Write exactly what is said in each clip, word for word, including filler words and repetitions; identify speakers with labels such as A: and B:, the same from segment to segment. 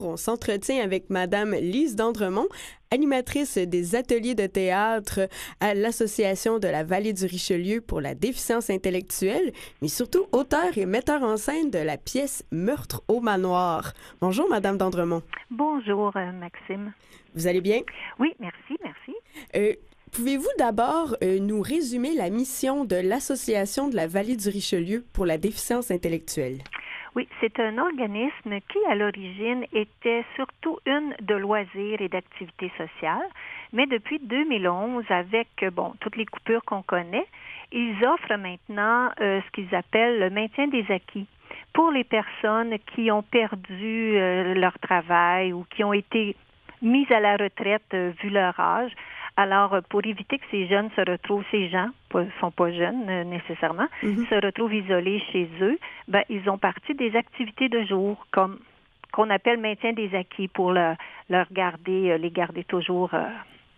A: On s'entretient avec Madame Lise Dandremont, animatrice des ateliers de théâtre à l'Association de la Vallée du Richelieu pour la déficience intellectuelle, mais surtout auteure et metteur en scène de la pièce Meurtre au manoir. Bonjour, Madame Dandremont.
B: Bonjour, euh, Maxime.
A: Vous allez bien?
B: Oui, merci, merci.
A: Euh, Pouvez-vous d'abord euh, nous résumer la mission de l'Association de la Vallée du Richelieu pour la déficience intellectuelle?
B: Oui, c'est un organisme qui, à l'origine, était surtout une de loisirs et d'activités sociales, mais depuis deux mille onze, avec bon toutes les coupures qu'on connaît, ils offrent maintenant euh, ce qu'ils appellent le maintien des acquis pour les personnes qui ont perdu euh, leur travail ou qui ont été mises à la retraite euh, vu leur âge. Alors, pour éviter que ces jeunes se retrouvent, ces gens ne sont pas jeunes euh, nécessairement, mm-hmm. se retrouvent isolés chez eux, ben, ils ont parti des activités de jour, comme qu'on appelle maintien des acquis, pour le, leur garder, euh, les garder toujours euh,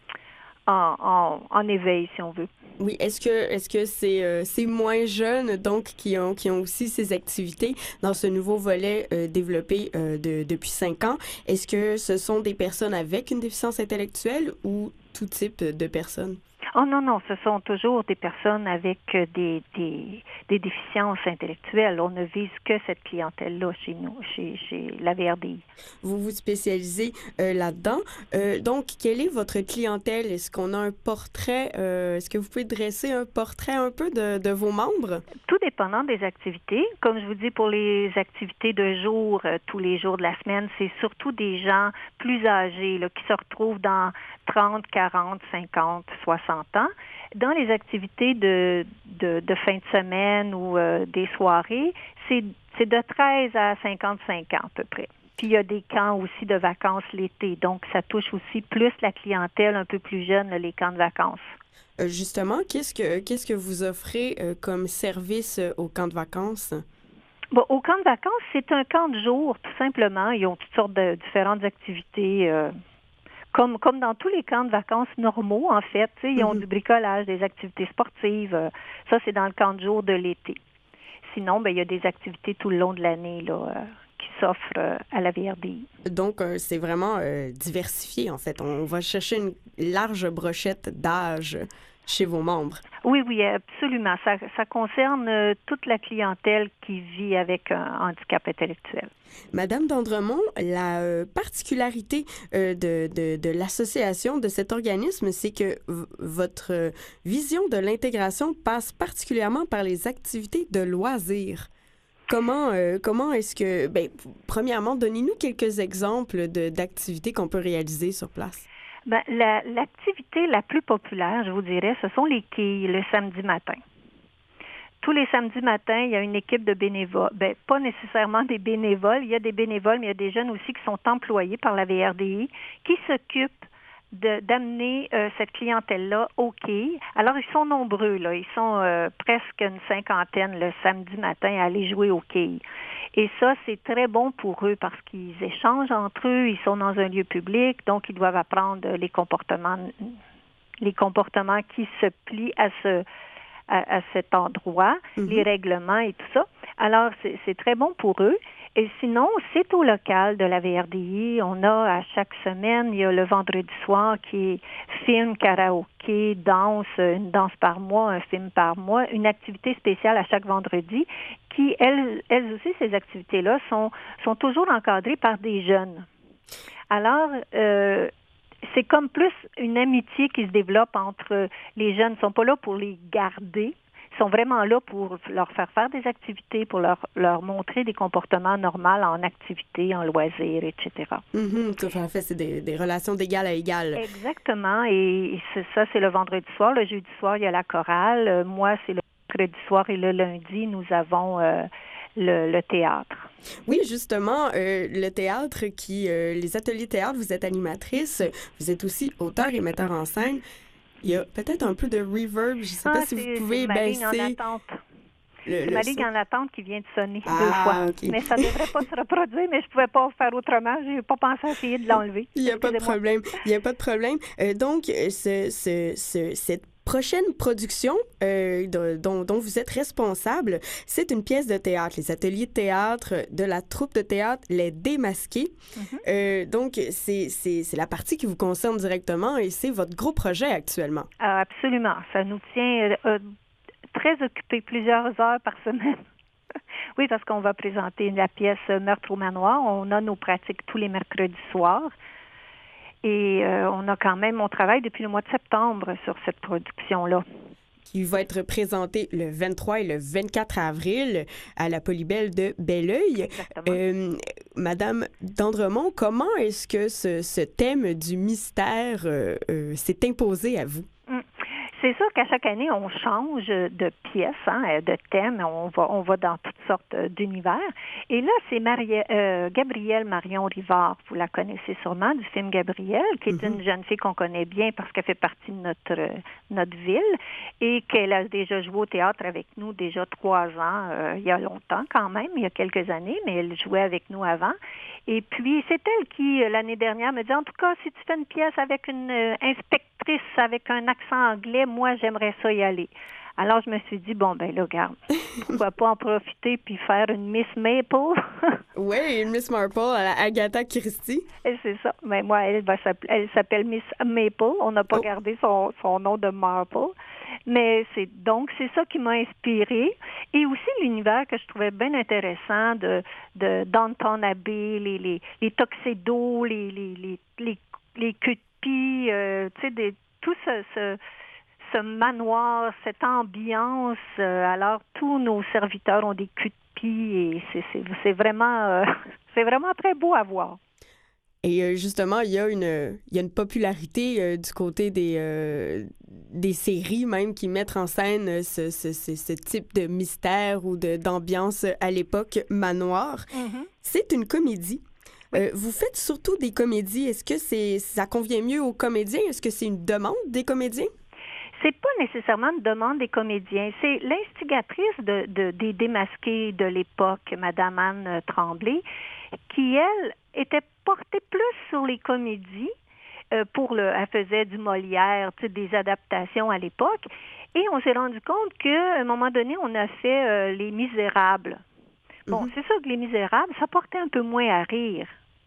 B: en, en, en éveil, si on veut.
A: Oui, est-ce que est-ce que c'est euh, ces moins jeunes donc qui ont qui ont aussi ces activités dans ce nouveau volet euh, développé euh, de, depuis cinq ans? Est-ce que ce sont des personnes avec une déficience intellectuelle ou tout type de personnes?
B: Oh non, non, ce sont toujours des personnes avec des, des, des déficiences intellectuelles. On ne vise que cette clientèle-là chez nous, chez, chez la V R D I.
A: Vous vous spécialisez euh, là-dedans. Euh, donc, quelle est votre clientèle? Est-ce qu'on a un portrait? Euh, est-ce que vous pouvez dresser un portrait un peu de, de vos membres?
B: Tout dépendant des activités. Comme je vous dis, pour les activités de jour, euh, tous les jours de la semaine, c'est surtout des gens plus âgés là, qui se retrouvent dans trente, quarante, cinquante, soixante ans. Dans les activités de, de, de fin de semaine ou euh, des soirées, c'est, c'est de treize à cinquante-cinq ans à peu près. Puis il y a des camps aussi de vacances l'été, donc ça touche aussi plus la clientèle un peu plus jeune, là, les camps de vacances.
A: Euh, justement, qu'est-ce que, qu'est-ce que vous offrez euh, comme service euh, au camp de vacances?
B: Bon, au camp de vacances, c'est un camp de jour, tout simplement. Ils ont toutes sortes de différentes activités. Euh, Comme, comme dans tous les camps de vacances normaux, en fait. Ils mm-hmm. ont du bricolage, des activités sportives. Euh, ça, c'est dans le camp de jour de l'été. Sinon, ben, il y a des activités tout le long de l'année là, euh, qui s'offrent euh, à la V R D I.
A: Donc, euh, c'est vraiment euh, diversifié, en fait. On va chercher une large brochette d'âge chez vos membres.
B: Oui, oui, absolument. Ça, ça concerne euh, toute la clientèle qui vit avec un handicap intellectuel.
A: Madame Dandremont, la euh, particularité euh, de, de, de l'association, de cet organisme, c'est que v- votre euh, vision de l'intégration passe particulièrement par les activités de loisirs. Comment, euh, comment est-ce que... Bien, premièrement, donnez-nous quelques exemples de, d'activités qu'on peut réaliser sur place.
B: Ben, la, l'activité la plus populaire, je vous dirais, ce sont les quilles le samedi matin. Tous les samedis matins, il y a une équipe de bénévoles. Ben, pas nécessairement des bénévoles. Il y a des bénévoles, mais il y a des jeunes aussi qui sont employés par la V R D I qui s'occupent de, d'amener euh, cette clientèle-là aux quilles. Alors, ils sont nombreux, là. Ils sont euh, presque une cinquantaine le samedi matin à aller jouer aux quilles. Et ça, c'est très bon pour eux parce qu'ils échangent entre eux, ils sont dans un lieu public, donc ils doivent apprendre les comportements, les comportements qui se plient à ce, à, à cet endroit, mm-hmm. les règlements et tout ça. Alors, c'est, c'est très bon pour eux. Et sinon, c'est au local de la V R D I. On a à chaque semaine, il y a le vendredi soir qui est film, karaoké, danse, une danse par mois, un film par mois, une activité spéciale à chaque vendredi qui, elles, elles aussi, ces activités-là sont, sont toujours encadrées par des jeunes. Alors, euh, c'est comme plus une amitié qui se développe entre les jeunes. Ils ne sont pas là pour les garder. Ils sont vraiment là pour leur faire faire des activités, pour leur, leur montrer des comportements normaux en activité, en loisirs, et cetera.
A: Mm-hmm, tout à fait, c'est des, des relations d'égal à égal.
B: Exactement, et c'est ça, c'est le vendredi soir. Le jeudi soir, il y a la chorale. Moi, c'est le mercredi soir et le lundi, nous avons euh, le, le théâtre.
A: Oui, justement, euh, le théâtre, qui, euh, les ateliers théâtre, vous êtes animatrice, vous êtes aussi auteur et metteur en scène. Il y a peut-être un peu de reverb. Je ne sais
B: ah,
A: pas si vous pouvez
B: ma
A: baisser.
B: Ligne en attente. Le, c'est le ma ligne son. En attente qui vient de sonner
A: ah,
B: deux fois.
A: Okay.
B: Mais ça ne devrait pas se reproduire, mais je ne pouvais pas faire autrement. Je n'ai pas pensé à essayer de l'enlever.
A: Il n'y a pas de problème. Il n'y a pas de problème. Euh, donc, ce, ce, ce, cette prochaine production euh, de, dont, dont vous êtes responsable, c'est une pièce de théâtre, les ateliers de théâtre de la troupe de théâtre Les Démasqués. Mm-hmm. Euh, donc, c'est, c'est, c'est la partie qui vous concerne directement et c'est votre gros projet actuellement.
B: Ah, absolument. Ça nous tient euh, très occupés plusieurs heures par semaine. Oui, parce qu'on va présenter la pièce Meurtre au manoir. On a nos pratiques tous les mercredis soirs. Et euh, on a quand même, on travaille depuis le mois de septembre sur cette production-là.
A: Qui va être présentée le vingt-trois et le vingt-quatre avril à la Polybelle de Belleuil. Euh, Madame Dandremont, comment est-ce que ce, ce thème du mystère euh, euh, s'est imposé à vous?
B: Mmh. C'est sûr qu'à chaque année, on change de pièce, hein, de thème. On va, on va dans toutes sortes d'univers. Et là, c'est Marie, euh, Gabrielle Marion Rivard. Vous la connaissez sûrement du film Gabrielle, qui est mm-hmm. une jeune fille qu'on connaît bien parce qu'elle fait partie de notre, notre ville et qu'elle a déjà joué au théâtre avec nous déjà trois ans, euh, il y a longtemps quand même, il y a quelques années, mais elle jouait avec nous avant. Et puis, c'est elle qui, l'année dernière, me dit, en tout cas, si tu fais une pièce avec une euh, inspectrice avec un accent anglais, moi, j'aimerais ça y aller. Alors, je me suis dit, bon, ben là, regarde, pourquoi pas en profiter puis faire une Miss Maple?
A: Oui, une Miss Marple à la Agatha Christie.
B: Et c'est ça. Mais moi, elle, va elle s'appelle Miss Maple. On n'a pas oh. gardé son, son nom de Marple. Mais c'est donc, c'est ça qui m'a inspirée. Et aussi l'univers que je trouvais bien intéressant de, de Downton Abbey, les, les, les Tuxedo, les, les, les, les, les queues de pie, euh, tu sais, des, tout ce... ce ce manoir, cette ambiance. Euh, alors, tous nos serviteurs ont des culs de pie et c'est, c'est, c'est, vraiment, euh, c'est vraiment très beau à voir.
A: Et euh, justement, il y a une, il y a une popularité euh, du côté des, euh, des séries même qui mettent en scène ce, ce, ce, ce type de mystère ou de, d'ambiance à l'époque manoir. Mm-hmm. C'est une comédie. Euh, vous faites surtout des comédies. Est-ce que c'est, ça convient mieux aux comédiens? Est-ce que c'est une demande des comédiens?
B: C'est pas nécessairement une demande des comédiens. C'est l'instigatrice de, de, des démasqués de l'époque, Madame Anne Tremblay, qui, elle, était portée plus sur les comédies. Euh, pour le, elle faisait du Molière, des adaptations à l'époque. Et on s'est rendu compte qu'à un moment donné, on a fait euh, Les Misérables. Bon, mm-hmm. c'est sûr que Les Misérables, ça portait un peu moins à rire.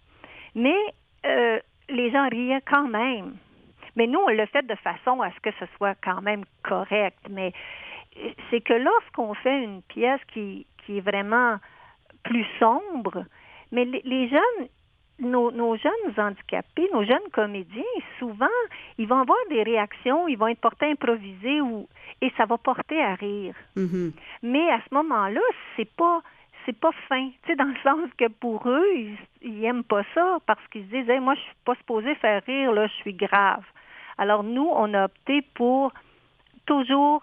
B: Mais euh, les gens riaient quand même. Mais nous, on l'a fait de façon à ce que ce soit quand même correct. Mais c'est que lorsqu'on fait une pièce qui, qui est vraiment plus sombre, mais les, les jeunes, nos, nos jeunes handicapés, nos jeunes comédiens, souvent, ils vont avoir des réactions, ils vont être portés à improviser ou, et ça va porter à rire. Mm-hmm. Mais à ce moment-là, c'est pas... c'est pas fin, tu sais, dans le sens que pour eux, ils, ils aiment pas ça parce qu'ils se disent hey, « moi, je suis pas supposée faire rire, là, je suis grave ». Alors, nous, on a opté pour toujours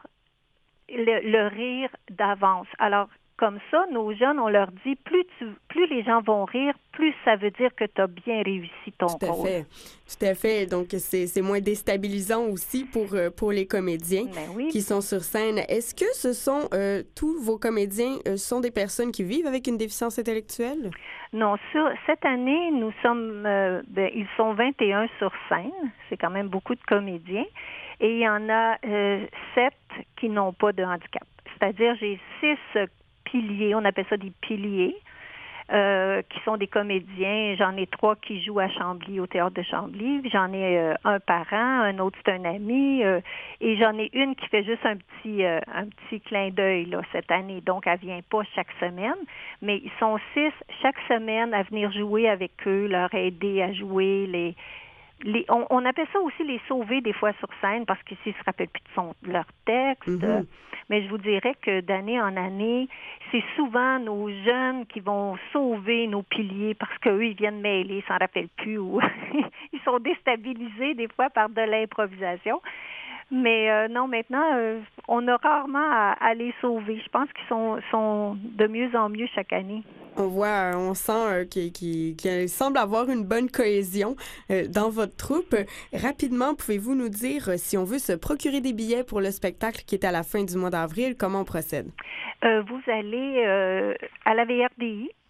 B: le, le rire d'avance. Alors, comme ça, nos jeunes, on leur dit, plus, tu, plus les gens vont rire, plus ça veut dire que tu as bien réussi ton
A: Tout à
B: rôle.
A: Fait. Tout à fait. Donc, c'est, c'est moins déstabilisant aussi pour, pour les comédiens
B: ben oui.
A: qui sont sur scène. Est-ce que ce sont, euh, tous vos comédiens euh, sont des personnes qui vivent avec une déficience intellectuelle?
B: Non, sur, cette année, nous sommes, euh, ben, ils sont vingt et un sur scène. C'est quand même beaucoup de comédiens. Et il y en a euh, sept qui n'ont pas de handicap. C'est-à-dire, j'ai six piliers, on appelle ça des piliers, euh, qui sont des comédiens. J'en ai trois qui jouent à Chambly, au théâtre de Chambly. J'en ai euh, un parent, un autre c'est un ami, euh, et j'en ai une qui fait juste un petit euh, un petit clin d'œil là cette année. Donc, elle vient pas chaque semaine, mais ils sont six chaque semaine à venir jouer avec eux, leur aider à jouer les Les, on, on appelle ça aussi les sauver des fois sur scène parce qu'ici, ils ne se rappellent plus de, son, de leur texte. Mm-hmm. Mais je vous dirais que d'année en année, c'est souvent nos jeunes qui vont sauver nos piliers parce qu'eux, ils viennent mêler, ils ne s'en rappellent plus ou ils sont déstabilisés des fois par de l'improvisation. Mais euh, non, maintenant, euh, on a rarement à, à les sauver. Je pense qu'ils sont, sont de mieux en mieux chaque année.
A: On voit, on sent euh, qu'il, qu'il, qu'il semble avoir une bonne cohésion euh, dans votre troupe. Rapidement, pouvez-vous nous dire euh, si on veut se procurer des billets pour le spectacle qui est à la fin du mois d'avril, comment on procède?
B: Euh, vous allez euh, à la V R D I.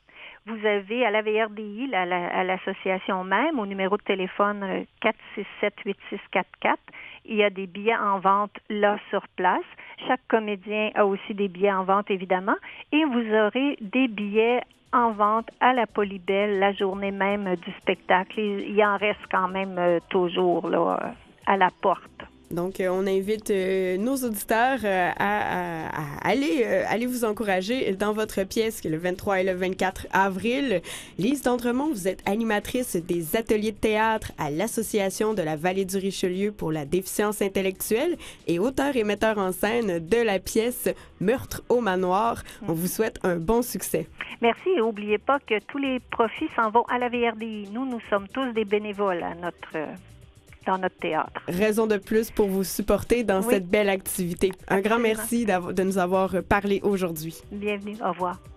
B: Vous avez à la V R D I, à, la, à l'association même, au numéro de téléphone quatre six sept huit six quatre quatre, il y a des billets en vente là sur place. Chaque comédien a aussi des billets en vente, évidemment, et vous aurez des billets en vente à la Polybelle la journée même du spectacle. Il y en reste quand même euh, toujours là, à la porte.
A: Donc, euh, on invite euh, nos auditeurs euh, à, à, à aller, euh, aller vous encourager dans votre pièce le vingt-trois et le vingt-quatre avril. Lise D'Endremont, vous êtes animatrice des ateliers de théâtre à l'Association de la Vallée du Richelieu pour la déficience intellectuelle et auteur et metteur en scène de la pièce Meurtre au manoir. On vous souhaite un bon succès.
B: Merci et n'oubliez pas que tous les profits s'en vont à la V R D I. Nous, nous sommes tous des bénévoles à notre... Euh... dans notre théâtre.
A: Raison de plus pour vous supporter dans oui. cette belle activité. Un Absolument. Grand merci de nous avoir parlé aujourd'hui.
B: Bienvenue. Au revoir.